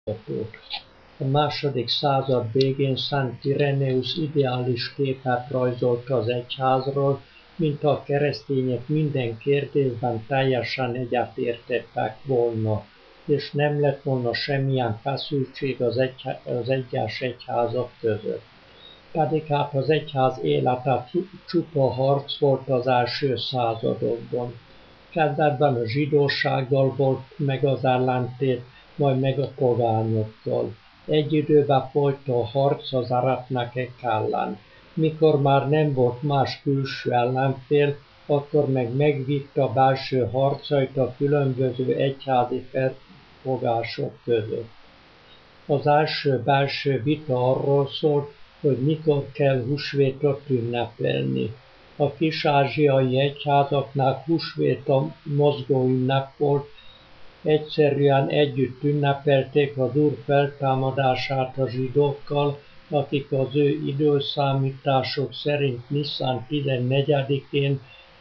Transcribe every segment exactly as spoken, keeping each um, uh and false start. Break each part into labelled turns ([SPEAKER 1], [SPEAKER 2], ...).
[SPEAKER 1] A második század végén Szent Ireneus ideális képet rajzolt az egyházról, mint a keresztények minden kérdésben teljesen egyetértettek volna, és nem lett volna semmilyen feszültség az, egyhá- az egyes egyházak között. Pedig hát az egyház élete csupa harc volt az első századokban. Kezdetben a zsidósággal volt meg az ellentét, majd meg a pogányokkal. Egy időben folyt a harc az eretnekek ellen. Mikor már nem volt más külső ellenfél, akkor meg megvitte a belső harcait a különböző egyházi felfogások között. Az első belső vita arról szólt, hogy mikor kell húsvétot ünnepelni. A kis-ázsiai egyházaknál húsvét a mozgó ünnep volt, egyszerűen együtt ünnepelték az Úr feltámadását a zsidókkal, akik az ő időszámítások szerint Nisztán tizennegyedikén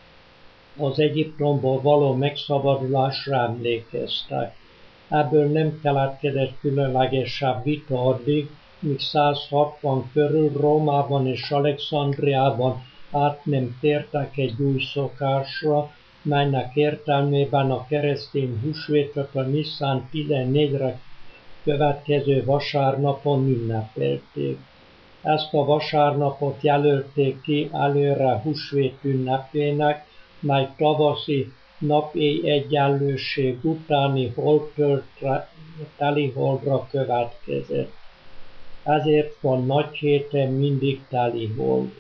[SPEAKER 1] az Egyiptomból való megszabadulásra emlékeztek. Ebből nem keletkezett különlegesebb vita addig, míg száz hatvan körül Rómában és Alexandriában át nem tértek egy új szokásra, melynek értelmében a keresztény húsvétot a Nisztán tizennégyre következő vasárnapon ünnepelték. Ezt a vasárnapot jelölték ki előre húsvét ünnepének, mely tavaszi nap-éj egyenlőség utáni holdtöltre teliholdra következett. Ezért van nagy héten mindig telihold.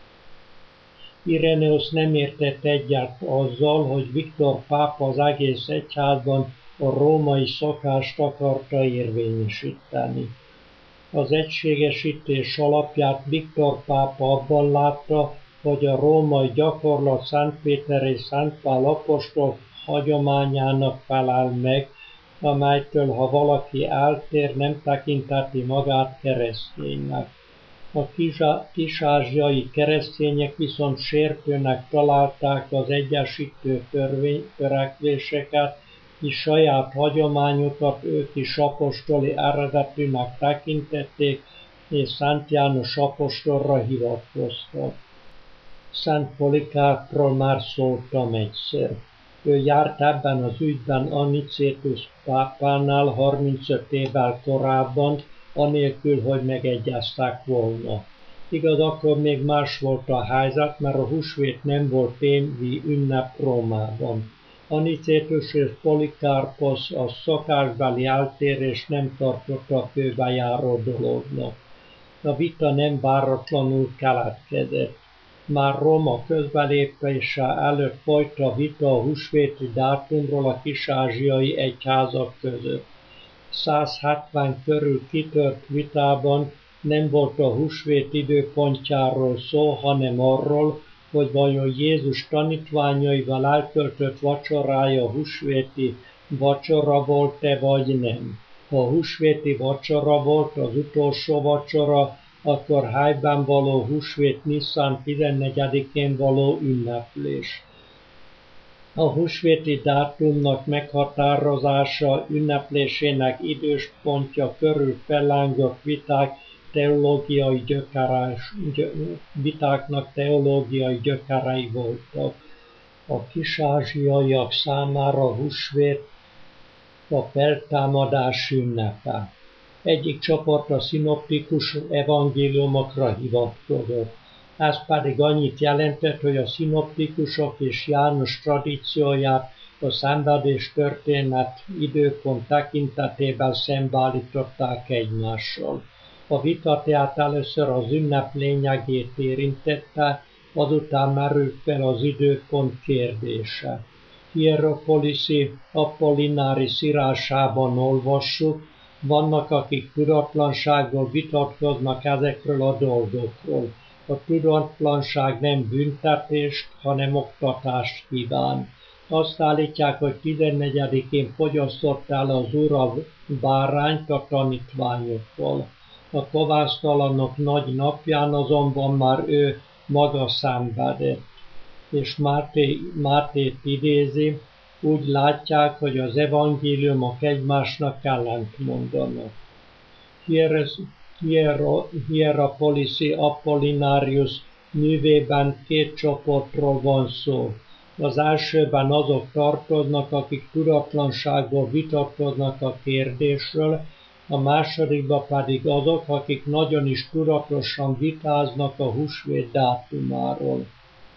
[SPEAKER 1] Ireneus nem értett egyet azzal, hogy Viktor pápa az egész egyházban a római szokást akarta érvényesíteni. Az egységesítés alapját Viktor pápa abban látta, hogy a római gyakorlat Szent Péter és Szent Pál apostol hagyományának felel meg, amelytől ha valaki eltér, nem tekinteti magát kereszténynek. A kis-ázsiai keresztények viszont sértőnek találták az egyesítő törekvéseket, és saját hagyományukat ők is apostoli eredetűnek tekintették, és Szent János apostolra hivatkoztak. Szent Polikárpról már szóltam egyszer. Ő járt ebben az ügyben Anicétus pápánál harmincöt évvel korábban, anélkül, hogy megegyeztek volna. Igaz, akkor még más volt a helyzet, mert a húsvét nem volt évi ünnep Rómában. Anicétus és Polikárposz a szokásbeli eltérést nem tartotta főbejáró dolognak. A vita nem váratlanul keletkezett. Már Róma közbelépése előtt folyt a vita a húsvéti dátumról a kis-ázsiai egyházak között. száz hetven körül kitört vitában nem volt a húsvét időpontjáról szó, hanem arról, hogy vajon Jézus tanítványaival eltöltött vacsorája húsvéti vacsora volt-e vagy nem. Ha húsvéti vacsora volt az utolsó vacsora, akkor helyben való húsvét Nisztán tizennegyedikén való ünneplés. A húsvéti dátumnak meghatározása ünneplésének időspontja körül fellángott viták teológiai gyökeres, gyö, vitáknak teológiai gyökerei voltak. A kis-ázsiaiak számára húsvét a feltámadás ünnepe. Egyik csoport a szinoptikus evangéliumokra hivatkozott. Ez pedig annyit jelentett, hogy a szinoptikusok és János tradícióját a szenvedés történet időpont tekintetében szembeállították egymással. A vita tehát először az ünnep lényegét érintette, azután merült fel az időpont kérdése. Hieropoliszi Apollináris írásában olvassuk, vannak, akik tudatlansággal vitatkoznak ezekről a dolgokról. A tudatlanság nem büntetést, hanem oktatást kíván. Azt állítják, hogy tizennegyedikén fogyasztott el az Úr a bárányt a tanítványokkal. A kovásztalanok nagy napján azonban már ő maga szenvedett. És Máté, Mátét idézi, Úgy látják, hogy az evangéliumok egymásnak ellent mondanak. Hierapoliszi Apollinarius művében két csoportról van szó. Az elsőben azok tartoznak, akik tudatlanságból vitatkoznak a kérdésről, a másodikban pedig azok, akik nagyon is tudatosan vitáznak a húsvét dátumáról.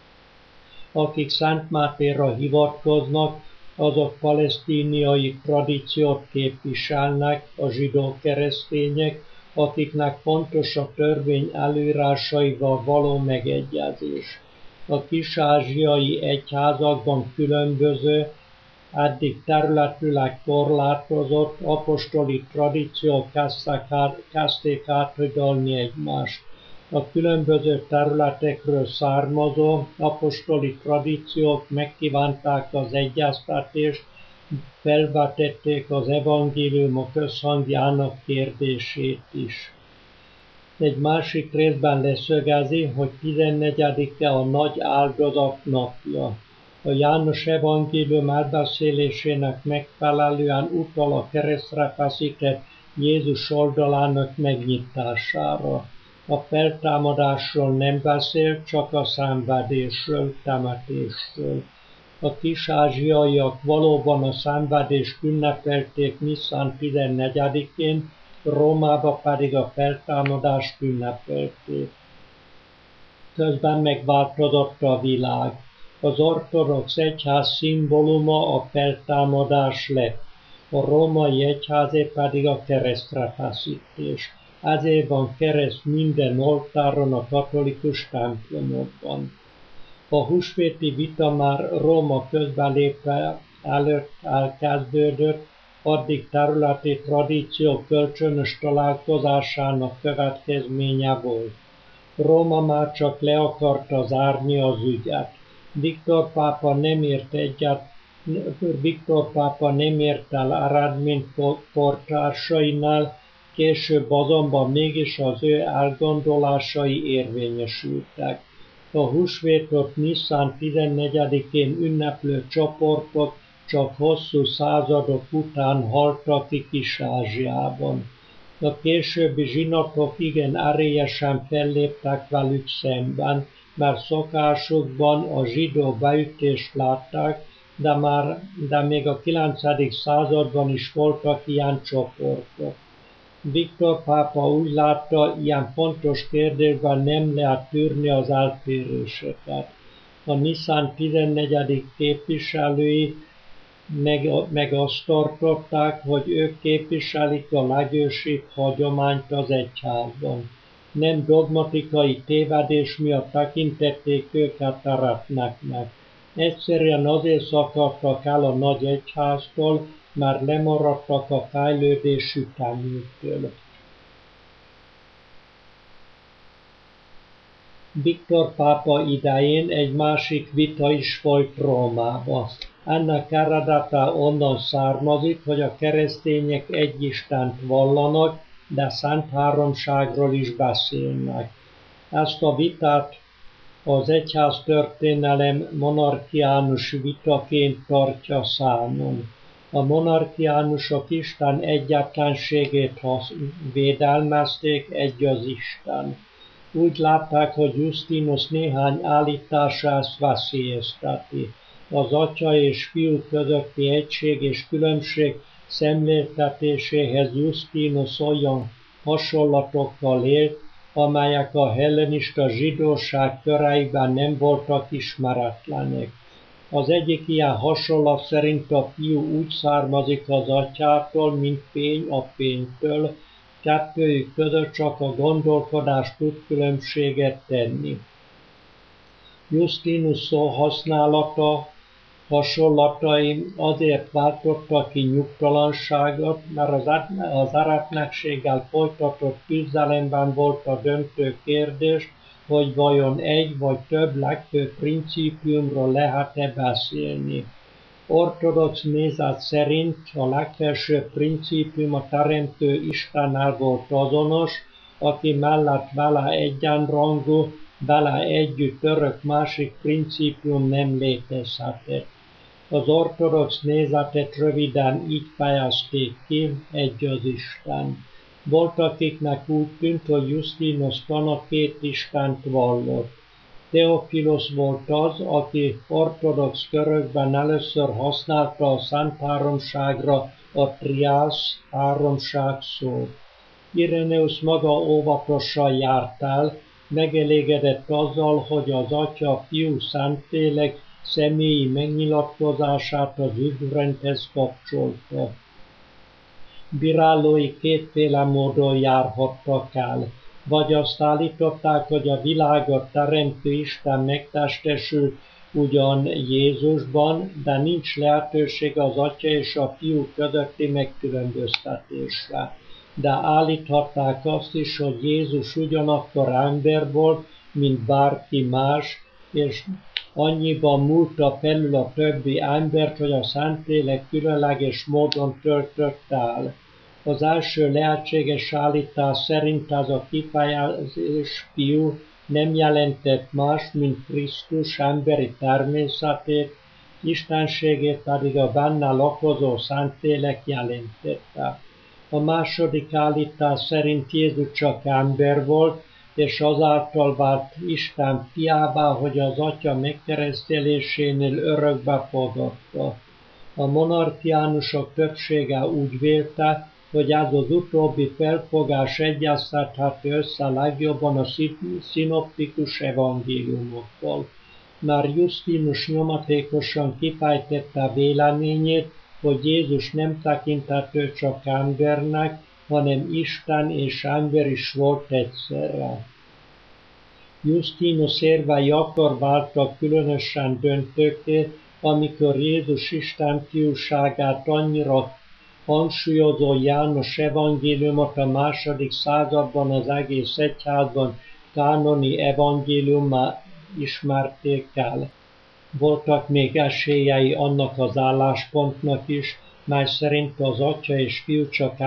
[SPEAKER 1] Akik Szent Mátéra hivatkoznak, azok palesztíniai tradíciót képviselnek, a zsidó keresztények, akiknek fontos a törvény előírásaival való megegyezés. A kis-ázsiai egyházakban különböző, eddig területileg korlátozott apostoli tradíciók kezdték áthidalni egymást. A különböző területekről származó apostoli tradíciók megkívánták az egyeztetést, felvetették az evangéliumok összhangjának kérdését is. Egy másik részben leszögezi, hogy tizennegyedike a nagy áldozat napja. A János evangélium elbeszélésének megfelelően utal a keresztre feszített Jézus oldalának megnyitására. A feltámadásról nem beszél, csak a szenvedésről, temetésről. A kis-ázsiaiak valóban a szenvedést ünnepelték Nisztán tizennegyedikén, Rómában pedig a feltámadást ünnepelték. Közben megváltozott a világ. Az ortodox egyház szimbóluma a feltámadás lett, a római egyházé pedig a keresztre feszítés. Ezért van kereszt minden oltáron a katolikus templomokban. A húsvéti vita már Róma közbelépve előtt elkezdődött, addig területi tradíció kölcsönös találkozásának következménye volt. Róma már csak le akarta zárni az ügyet. Viktor pápa nem ért egyet, Viktor pápa nem ért el eredményt kortársainál, később azonban mégis az ő elgondolásai érvényesültek. A húsvétot Nisztán tizennegyedikén ünneplő csoportok csak hosszú századok után haltak ki Kis-Ázsiában. A későbbi zsinatok igen erélyesen felléptek velük szemben, mert szokásukban a zsidó beütést látták, de, már, de még a kilencedik században is voltak ilyen csoportok. Viktor pápa úgy látta, ilyen fontos kérdésben nem lehet tűrni az eltéréseket. A Nisztán tizennegyedik képviselői meg, meg azt tartották, hogy ők képviselik a legősibb hagyományt az egyházban. Nem dogmatikai tévedés miatt tekintették őket eretneknek. Egyszerűen azért szakadtak el a nagy egyháztól, mert lemaradtak a fejlődés ütemüktől. Viktor pápa idején egy másik vita is folyt Rómába. Ennek eredete onnan származik, hogy a keresztények egy Istent vallanak, de Szent Háromságról is beszélnek. Ezt a vitát az egyháztörténelem monarchiánus vitaként tartja számon. A monarchiánusok Isten egyetlenségét védelmezték, egy az Isten. Úgy látták, hogy Justinus néhány állítása ezt veszélyezteti. Az atya és fiú közötti egység és különbség szemléltetéséhez Justinus olyan hasonlatokkal élt, amelyek a hellenista zsidóság köreiben nem voltak ismeretlenek. Az egyik ilyen hasonlat szerint a fiú úgy származik az atyától, mint fény a fénytől, kettőjük között csak a gondolkodás tud különbséget tenni. Justinus szó használata, hasonlatai azért váltottak ki nyugtalanságot, mert az eretnekséggel folytatott küzdelemben volt a döntő kérdés, hogy vajon egy vagy több legfőbb principiumról lehet-e beszélni. Ortodox nézet szerint a legfelsőbb principium a teremtő Istennel volt azonos, aki mellett vele egyenrangú, vele együtt örök másik principium nem létezhetett. Az ortodox nézetet röviden így fejezték ki: egy az Isten. Volt, akiknek úgy tűnt, hogy Justinus tana két istent vallott. Theophilos volt az, aki ortodox körökben először használta a Szent Háromságra a triász, háromság szót. Ireneus maga óvatosan járt el, megelégedett azzal, hogy az Atya, Fiú, Szentlélek személyi megnyilatkozását az üdvrendhez kapcsolta. Bírálói kétféle módon járhattak el. Vagy azt állították, hogy a világot teremtő Isten megtestesült ugyan Jézusban, de nincs lehetőség az Atya és a Fiú közötti megkülönböztetésre. De állíthatták azt is, hogy Jézus ugyanakkor ember volt, mint bárki más, és annyiban múlta felül a többi embert, hogy a Szentlélek különleges módon töltött el. Az első lehetséges állítás szerint ez a kifejezés Fiú nem jelentett más, mint Krisztus emberi természetét, istenségét pedig a benne lakozó Szentlélek jelentette. A második állítás szerint Jézus csak ember volt, és azáltal vált Isten fiává, hogy az Atya megkeresztelésénél örökbe fogadta. A monarchiánusok többsége úgy vélte, hogy ez az utóbbi felfogás egyeztethető össze legjobban a szinoptikus evangéliumokkal. Már Justinus nyomatékosan kifejtette véleményét, hogy Jézus nem tekinthető csak embernek, hanem Isten és ember is volt egyszerre. Justinus érvei akkor váltak különösen döntőké, amikor Jézus Isten fiúságát annyira hangsúlyozó János evangéliumot a második században az egész egyházban kánoni evangéliummá ismerték el. Voltak még esélyei annak az álláspontnak is, mely szerint az Atya és Fiú csak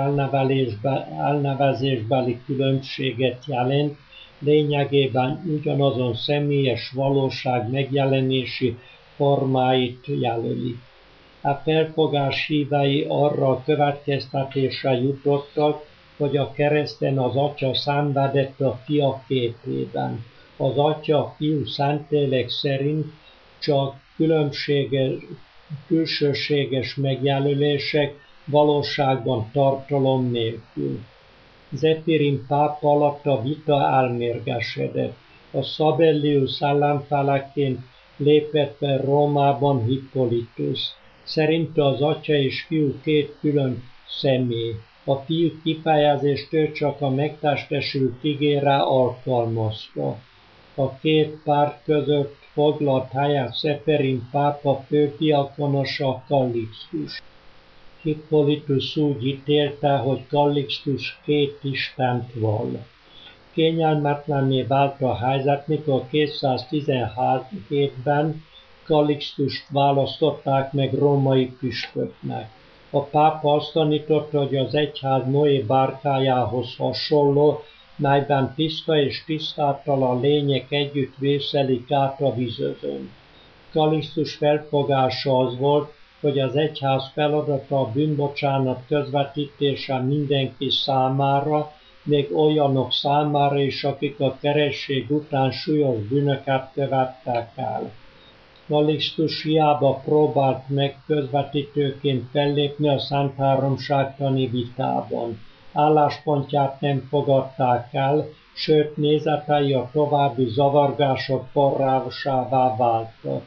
[SPEAKER 1] elnevezésbeli különbséget jelent, lényegében ugyanazon személyes valóság megjelenési formáit jelöli. A felfogás hívei arra a következtetésre jutottak, hogy a kereszten az Atya szenvedett a Fia képében. Az Atya, Fiú, Szentlélek szerint csak különbséges, külsőséges megjelölések, valóságban tartalom nélkül. Zefirin pápa alatt a vita elmérgesedett. A Sabellius ellenfeleként lépett be Rómában Hippolytus. Szerinte az Atya és Fiú két külön személy. A Fiú kifejezést ő csak a megtestesült igére alkalmazta. A két párt között foglalt helyet Zefirin pápa fődiakonosa Kallixtus. Hippolytus úgy ítélte, hogy Kallixtus két istent vall. Kényelmetlenné vált a helyzet, mikor kétszáztizenhétben Kallixtust választották meg római püspöknek. A pápa azt tanította, hogy az egyház Noé bárkájához hasonló, melyben tiszta és tisztátalan lények együtt vészelik át a vizözön. Kallixtus felfogása az volt, hogy az egyház feladata a bűnbocsánat közvetítése mindenki számára, még olyanok számára is, akik a keresztség után súlyos bűnöket követtek el. Kallixtus hiába próbált meg közvetítőként fellépni a Szent Háromságtani vitában. Álláspontját nem fogadták el, sőt nézetei a további zavargások forrásává váltak.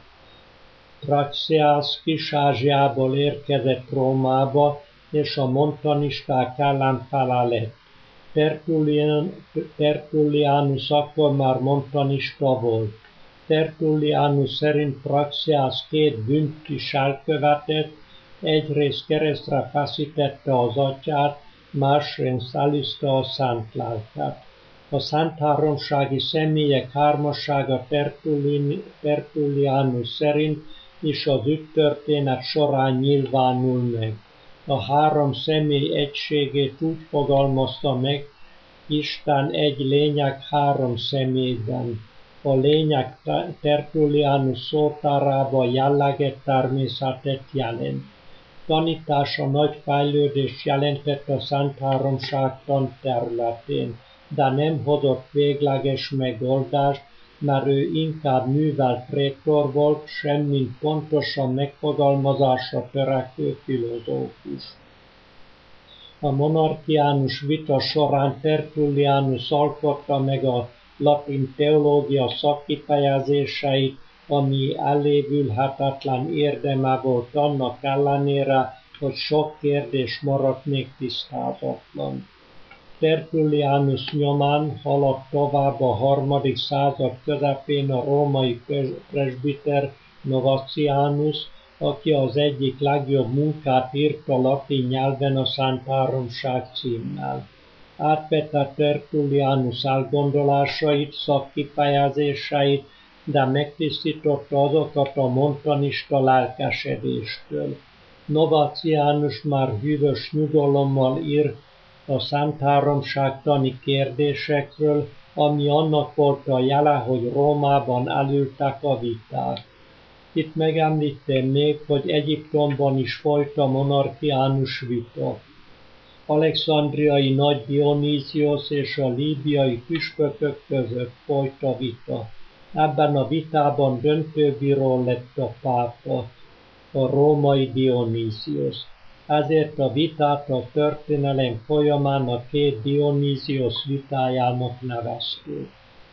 [SPEAKER 1] Praxeas Kis-Ázsiából érkezett Rómába, és a montanisták ellenfele lett. Tertullian, Tertullianus akkor már montanista volt. Tertullianus szerint Praxeas két bűnt is elkövetett, egyrészt keresztre feszítette az Atyát, másrészt eliszta a Szent Lelket. A Szent Háromsági személyek hármassága Tertullianus szerint is az ügytörténet során nyilvánul meg. A három személy egységét úgy fogalmazta meg, Isten egy lényeg három személyben. A lényeg Tertullianus szótárában jelleget, természetet jelent. Tanítása nagy fejlődést jelentett a Szent Háromságtan területén, de nem hozott végleges megoldást, mert ő inkább művelt prétor volt, semmint pontosan megfogalmazásra törekvő filozófus. A monarchiánus vita során Tertullianus alkotta meg a latin teológia szakkifejezéseit, ami elévülhetetlen érdeme volt annak ellenére, hogy sok kérdés maradt még tisztázatlan. Tertullianus nyomán haladt tovább a harmadik század közepén a római presbiter Novatianus, aki az egyik legjobb munkát írta latin nyelven a Szent Háromság címmel. Átvette Tertullianus elgondolásait, szakkifejezéseit, de megtisztította azokat a montanista lelkesedéstől. Novatianus már hűvös nyugalommal ír a Szent Háromságtani kérdésekről, ami annak volt a jele, hogy Rómában elültek a viták. Itt megemlítem még, hogy Egyiptomban is folyt a monarchiánus vita. Alexandriai Nagy Dionýziosz és a líbiai püspökök között folyt a vita. Ebben a vitában döntőbíró lett a pápa, a római Dionýziosz. Ezért a vitát a történelem folyamán a két Dionýziosz vitájának nevezték.